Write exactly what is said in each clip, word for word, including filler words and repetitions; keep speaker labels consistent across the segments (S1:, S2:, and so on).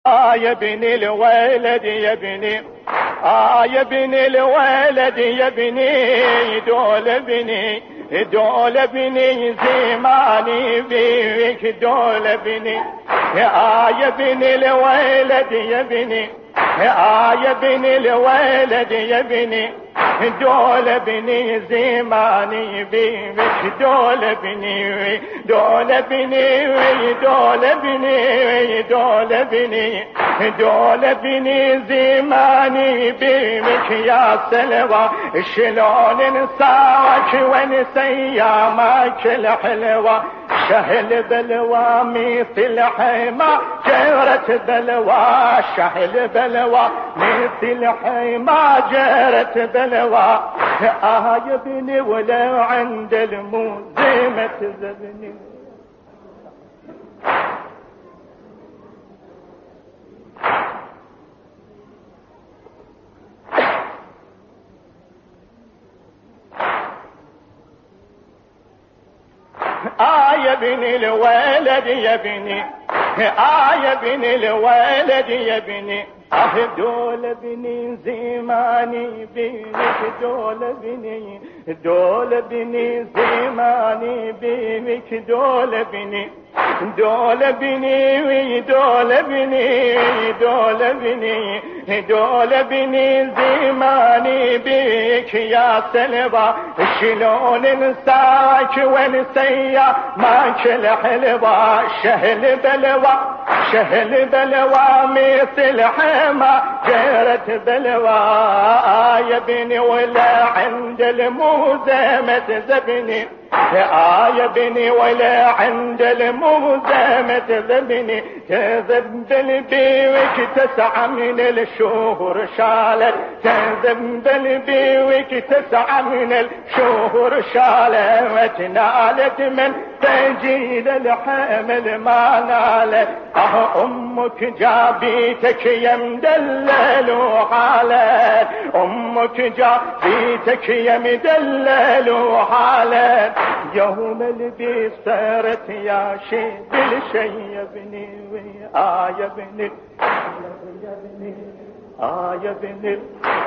S1: آه يا ابن الولد يا ابني، آه يا ابن الولد يا ابني، دول ابني دول ابني زماني بيك، دول ابني آه يا ابن الولد يا ابني، آه يا ابن الولد يا ابني، دول ابني زماني بيك، دول ابني دول ابني دول ابني دول ابني دول ابني زماني بيك يا سلوى، شلون نساك ونسي ايامك الحلوة، شهل بلوى مثل حما جرت بلوى، شهل بلوى مثل حما جرت بلوى، آه يا ابني ولو عند الموزمة تذبني. آه يا ابن الولد يا ابني، آه يا ابن الولد يا ابني، آه دول ابني زماني بيك، دول ابني دول ابني زماني بيك، دول ابني دول ابني دول ابني دول ابني دول ابني زماني بيك يا سلوى، شلون نساك ونسيا ماك الحلوة، شهل بلوى شهل بلوى مثل حما جرت بلوى، آه يا ابني ولا عند الموزمة زبني، آه يا ابني ولا عند الموزمة ذبني، كذب بالبيك تسعى من الشهور شالت، كذب بالبيك تسعى من الشهور شالت، وتنالت من تجيل الحمل ما نالت، اه امك جابيتك يا مدلل وحالت، امك جابيتك يا مدلل وحالت، يوم البيت صارت يا شي بالشي يا ابني، آه يا ابني يا ابني آه يا ابني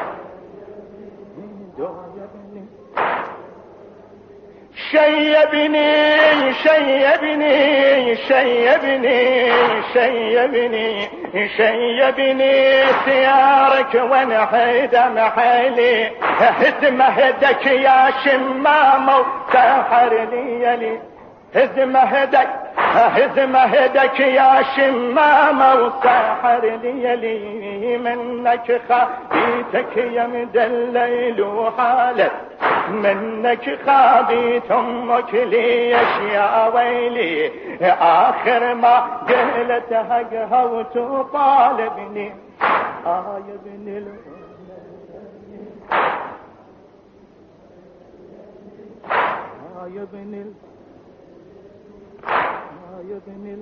S1: شي ابني شي ابني شي ابني شي ابني شي ابني سيارك ونحيد محلي، هدم هدك يا شمامة وسحر ليلي، هدم هدك هدم هدك يا شمامة وسحر ليلي، منك خابيتك يا مدلل وحالت، منك خابيت امك ليش يا ويلي، اخر ما قلت حقها وتطالبني، اه يا ابن اه يا ابن اه يا ابن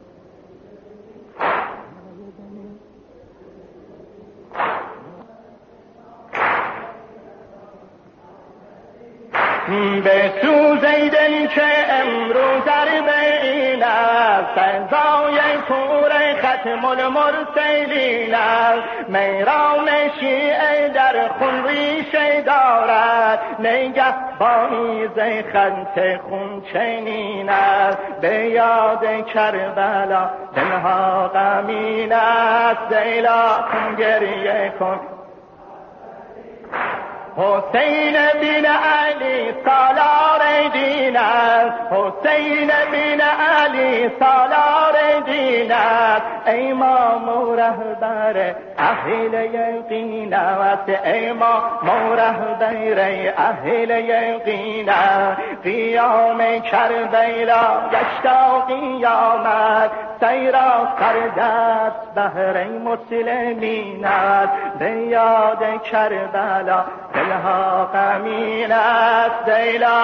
S1: بسوزی دل که امروز در بین است، فضای پور ختم المرسلین است، میران شیعه در خون ریشه دارد، نگهبانی ز خط خون چنین است، به یاد کربلا دلها غمین است، دیلا کن گریه کن حسین بن علی سالار دین است، حسین بن علی سالار دین است، امام و رهبر اهل یقین است، امام و رهبر اهل یقین است، قیام کربلا گشتا قیامت، سیرا سردست بهر مسلمین است، به یاد کربلا دلها غمین است، دیلا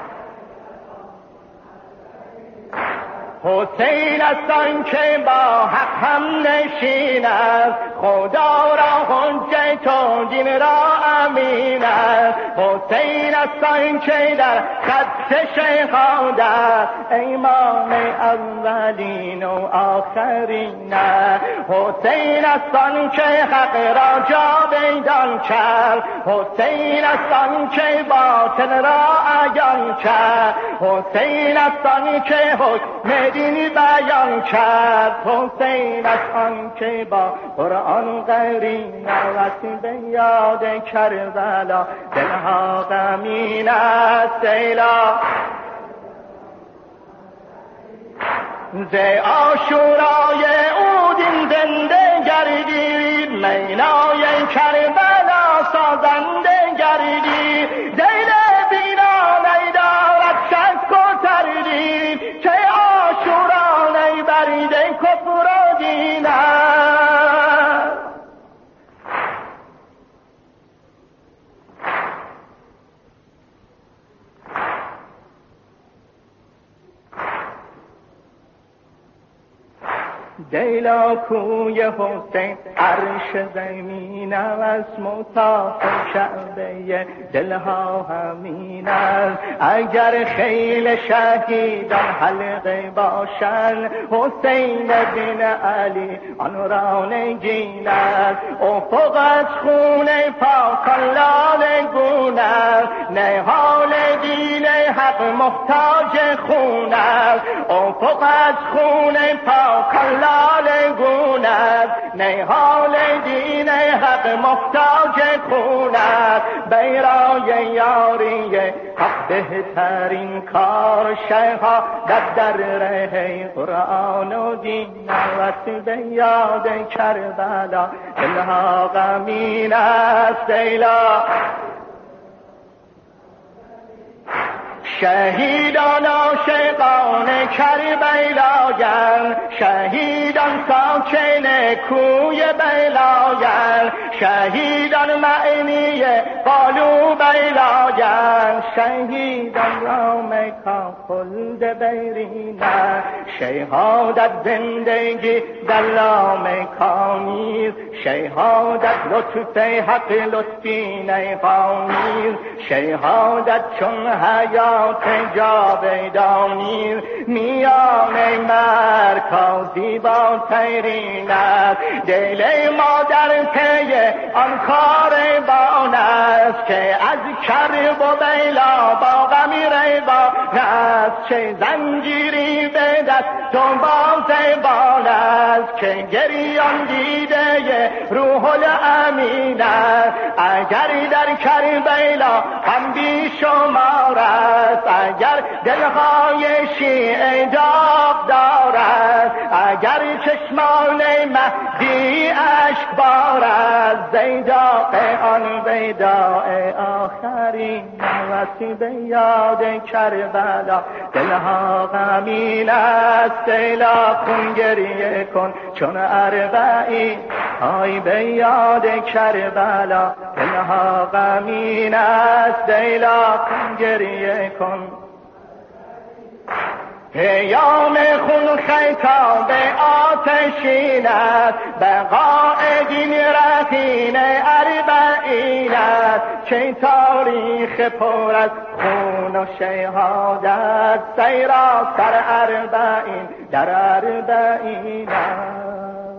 S1: حسین است آنکه با حق هم نشین است، خدا را حجت و دین را غمین است. حسین است آنچه در خط شیخان است، امام اولین و آخرین است. حسین است آنچه حق را جاویدان کرد، حسین است آنچه باطل را عیان کرد، حسین است آنچه حکم دین بیان کرد، حسین است آنچه با قرآن قرین است. به یاد کربلا دلها غمین است. ایلا ز آشورای او دین زنده گردید، مینای کربلا سازنده گردید. دل بینا نیدارد شک و تردید، که آشورا نیبرید کفر و دین است. دیلا کوی حسین عرش زمین است، مطاف کعبه دلها همین است. اگر خیل شهیدان حلقه باشند، حسین بن علی آن را نگین است. افق از خون پاکان لاله گون است، نهال دین حق محتاج خون است. افق از خون پاکان لاله گون است، نهال دین حق محتاج خون است. بیرای یاری حق بهترین کار، شیخا در در ره قرآن و دین است. به یاد کربلا دلها غمین است. ایلا شهیدان عاشقان کربلایند، شهیدان ساکن کوی بلایند، شهیدان معنی قالو بلایند، شهیدان را مکان خلد بیرینند. شهادت زندگی در لامکانیست، شهادت لطف حق لطفی نیخانیست، شهادت چون حیات جاویدانیست. میان مرکازی با تیرین است، دل ما در پی آن کاروان است، که از کرب و بیلا با غمی ریوان است. چه زنجیری به دست و بازبان است، که گریان دیده روح الامین است. اگر در کربلا هم بی شمار است، اگر دلهای شیعه داغ دارد، اگر چشمان مهدی اشک بارد، زیداء آن ویداء آخرین وقتی به یاد کربلا دلها غمین است. ایلا خون گریه کن چون اربعین، آی به یاد کربلا دلها غمین است. ایلا خون گریه کن پیام خون خیتاب آتشین است، بقای دین رهین اربعین است. چه تاریخ پر از خون و شهادت، سراسر اربعین در اربعین است.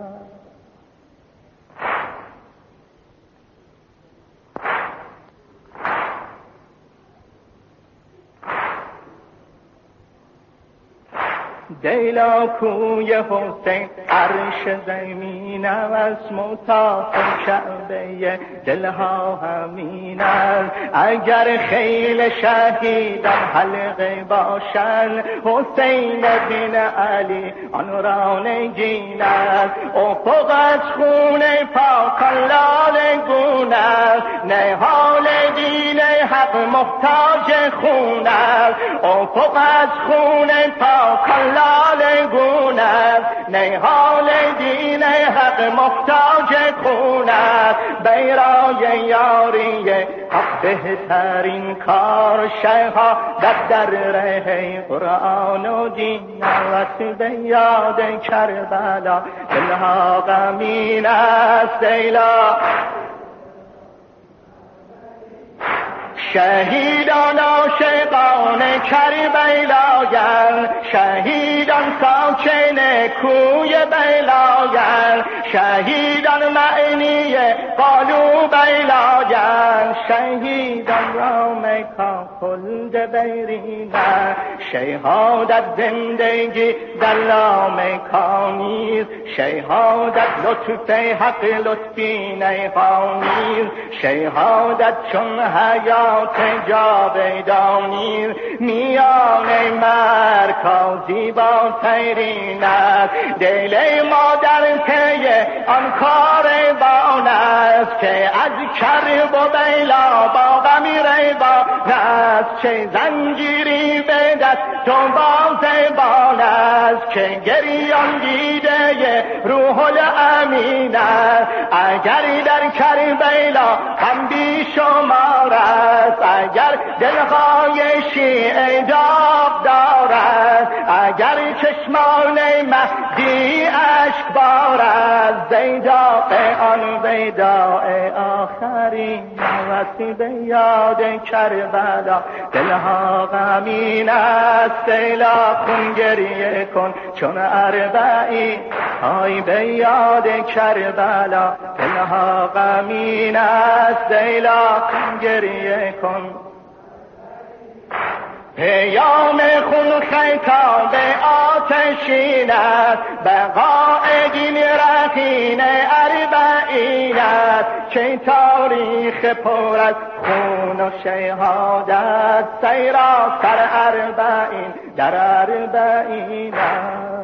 S1: دیلا کوی حسین عرش زمین است، مطاف کعبه دلها همین است. اگر خیل شهیدان حلقه باشند، حسین بن علی آن را نگین است. افق از خون پاکان لاله گون است، نهال دین حق محتاج خون است. افق از خون پاکان لاله گون است، نهال دین حق محتاج خون است. بیرای یاری حق بهترین کار، شیخا در در ره قرآن و دین است. به یاد کربلا دلها غمین است. ایلا شهیدان عاشقان کربلایند، شهیدان ساکن کوی بلایند، شهیدان معنی قالوا بلایند، شهیدان را مکان خلد برینند، شهادت زندگی در لامکانیست، شهادت لطف حق لطفی نیخانیست، شهادت چون حیات جاودانیست، میان مرکازی با تیرین است، دل ما در پی آن کاروان است که از کرب و بیلا با غم ریوان است، چه زنجیری به دست و بازبان است که گریان دیده روح الامین است، اگر در کربلا غم بی شمار است، اگر دلهای شیعه داغ دارد، اگر چشمان مهدی اشک بارد، زیداء آن ویداء آخرین نوسی به یاد کربلا، دلها غمین است، سیلا خون گریه کن چون اربعین، های به یاد کربلا، دلها غمین است، سیلا خون گریه کن. پیام خون خیتاب آتشین است، بقای دین رهین اربعین است، چه تاریخ پر از خون و شهادت، سراسر اربعین در اربعین است.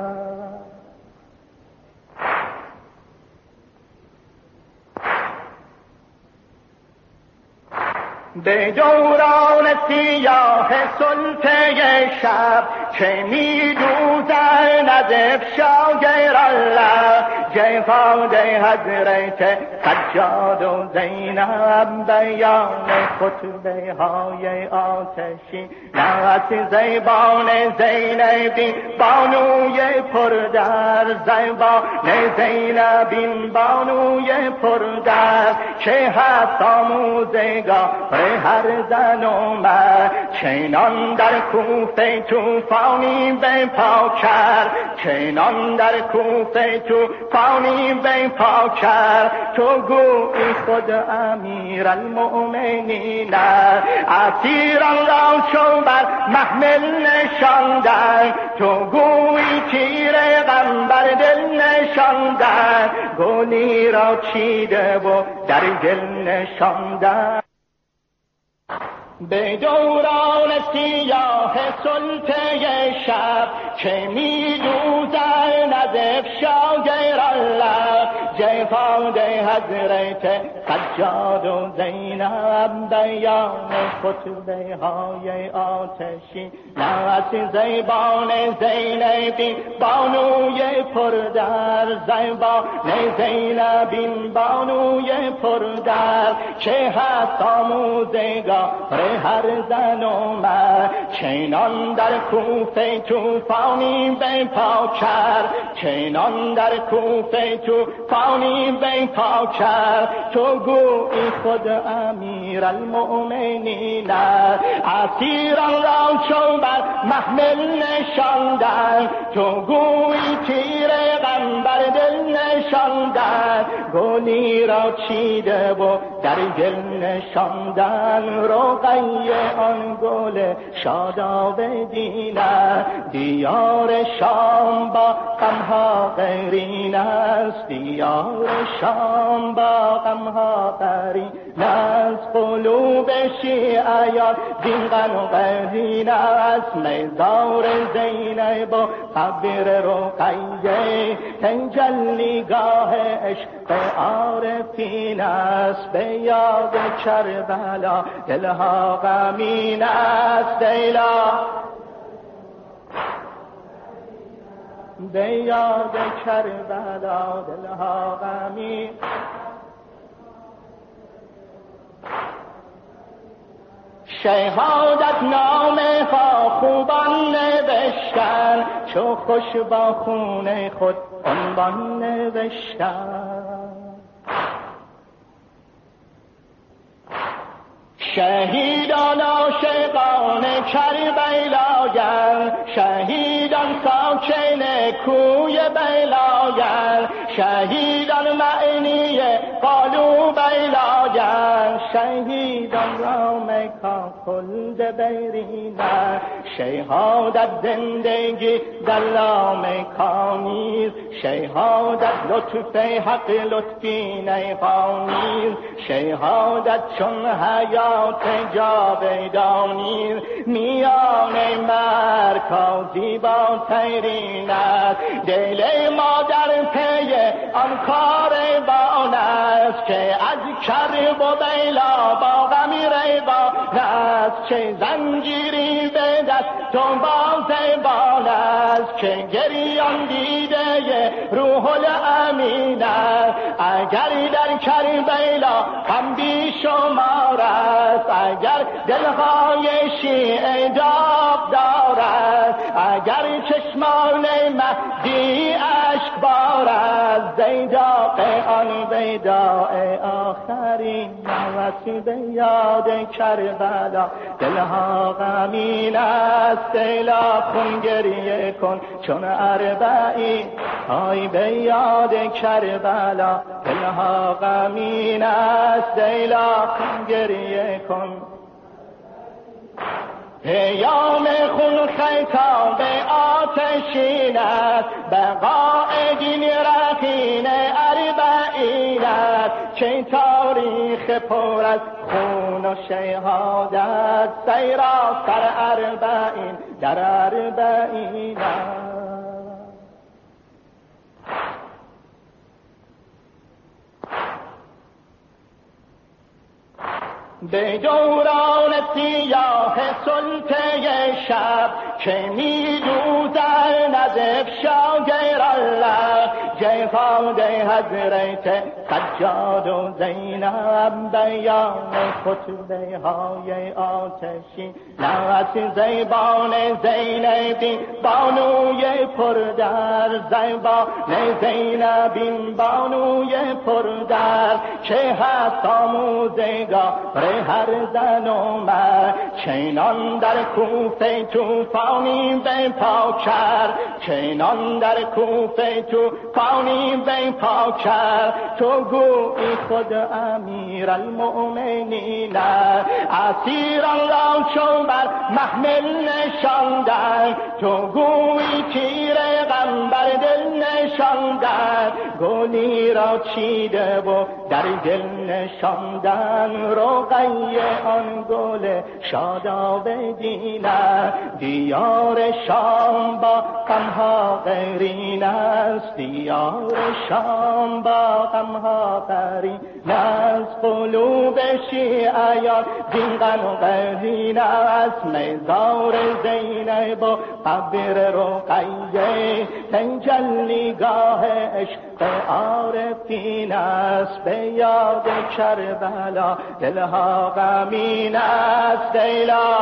S1: به دوران سیاه سلطه شب چه میدوزن از افشای الله، جفاد حضرت سجاد و زینب، بیان خطبه های آتشی نوت زیبان زینبی بانوی پردر، زیبان زینبی بانوی پردر، که هست آموزگار هر زن و مرد، چنان در کوفه توفانی به پا کرد، چنان در کوفه توفانی به پا کرد، تو گویی خود امیر المؤمنین، اسیران را چو بر محمل نشاندن، تو گویی تیر غم بر دل نشاندن، گلی را چیده و در دل نشاندن. به دوران سیاه سلطه شب که می دوزن از افشای الله، جفاد حضرت سجاد و زینب، بیان خطبه های آتشی نوت زیبان زینبی بانوی پردر، زیبان زینبی بانوی پردر، که هست آموزگار هر زن و مرد، چنان در کوفه توفانی به پا کرد، چنان در کوفه توفانی به پا کرد، تو گویی خود امیر المؤمنین، اسیران را چو بر محمل نشاندن، تو گویی تیر غم بر دل نشاندن، گلی را چیده و در گل نشاندن، رقیه آن گل شاداب دین است، دیار شام با غمها قرین است، دیار شام با غمها قرین است، قلوب شیعیان دین غم و قرین است، مزار زینب و قبر رقیه تجلیگاه عشق عارفین است، به یاد کربلا دلها غمین است، دیلا به یاد کربلا دلها غمین. شهادت نامه ها خوبان نوشتن، چو خوش با خون خود عنوان نوشتن. شهیدان عاشقان کربلایند، شهیدان ساکن کوی بلایند، شهیدان معنی قالوا بلایند، شهیدان را مکان خلد برینند، شهادت زندگی در لامکانیز، شهادت لطف حق لطفی نیقانیز، شهادت چون حیات جاودانیز، میان مرکازی با تیرین است، دل ما در پی آن کاروان است که از کرب و بیلا با غم ریوان است، چه زنجیری به دست و بازبان است که گریان دیده روح الامین است، اگر در کربلا غم بی شمار است، اگر دلهای شیعه داغ دارد، اگر چشمان مهدی اشک بارد، زیداق آن ویداء آخرین نوسی به یاد کربلا، دلها غمین است، دلا خون گریه کن چون اربعین، آی به یاد کربلا، دلها غمین است، دلا خون گریه کن. پیام خون خطاب آتشین است، بقاء دین رخین اربعین است، چه تاریخ پر از خون و شهادت، سراسر اربعین در اربعین است. به دوران سیاه سلطه شب که می دوزد نزف شاگر الله، جهاد حضرت سجاد و زینب، بیان خطبه های آتشی نوس زیبان زینبی بانوی پردر، زیبان زینبی بانوی پردر، چه هست آموزگار هر زن و مرد، چنان در کوفه توفانی به پا کرد، چنان در کوفه توفانی به پا کرد، تو گویی خود امیر المؤمنین، اسیران را چو بر محمل نشاندن، تو گویی تیر غم بر دل نشاندن، گلی را چیده و در دل نشاندن، رقیه آن گل شاداب دینه، دیار شام با غمها قرین است، دیار شام با غمها قرین است، قلوب شیعیان دین غم و قرین است، مزار زینب و قبر رقیه تجلیگاه عشق عارفین است، به یاد کربلا دلها غمین است، دیلا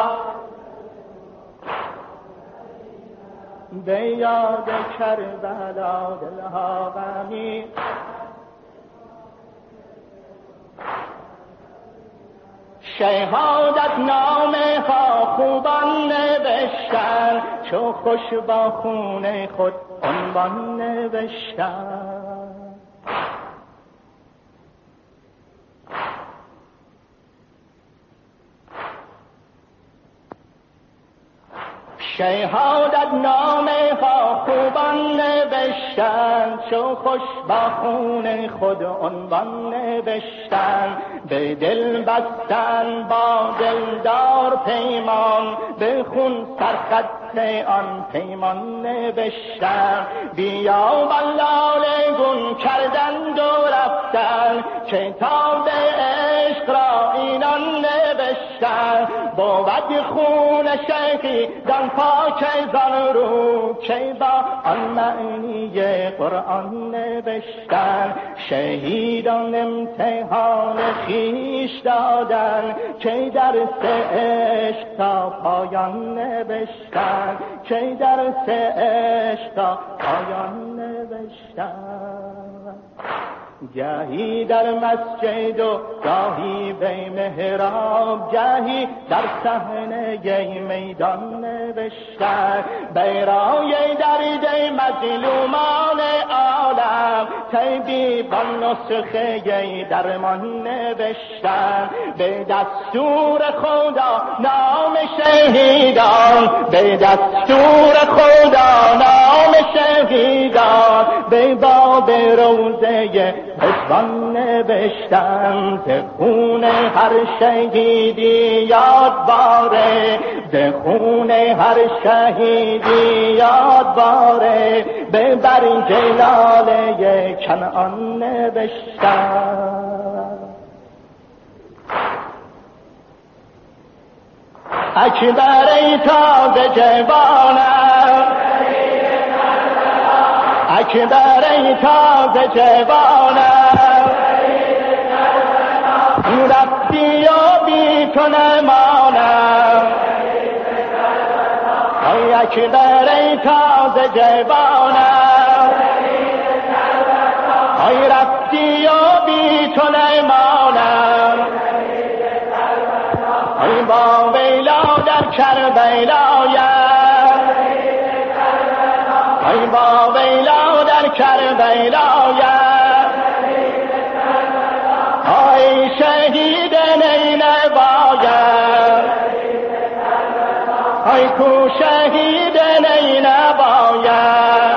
S1: به یاد کربلا دلها غمین. شهادت نامه ها خوبان نوشتن، چو خوش با خون خود عنوان نوشتن، شهادت نامه ها خوبان نوشتن، چو خوش با خون خود عنوان نوشتن، به دل بستن با دلدار پیمان، به خون سرخط آن پیمان نوشتن، بیا بلال گون کردند و رفتن، کتاب عشق را اینان نوشتن، بود خون شیخی دان پاک زان رو، که با آن معنی قرآن نوشتن، شهیدان امتحان خیش دادن، که درس عشق تا پایان نوشتن، که درس عشق تا پایان نوشتن. گاهی در مسجد و گاهی به محراب، گاهی در صحنه میدان نوشتن، برای درد مظلومان عالم طبیبان نسخه درمان نوشتن. به دستور خدا نام شهیدان، به دستور خدا نام شهیدان به باب روزه رضوان نوشتم. ز خون هر شهیدی یاد باره، ز خون هر شهیدی یاد باره به برگ لاله کنعان نوشتم. اکبر ای تازه جوانم، اکبر ای تازه جوانم، رفتی و بی تو نمانم. ای اکبر ای تازه جوانم، ای رفتی و بی تو نمانم. ای با ویلا در کربلایم، ای با ویلا در کربلایم، ای شهید نینوایم، ای کو شهید نینوایم.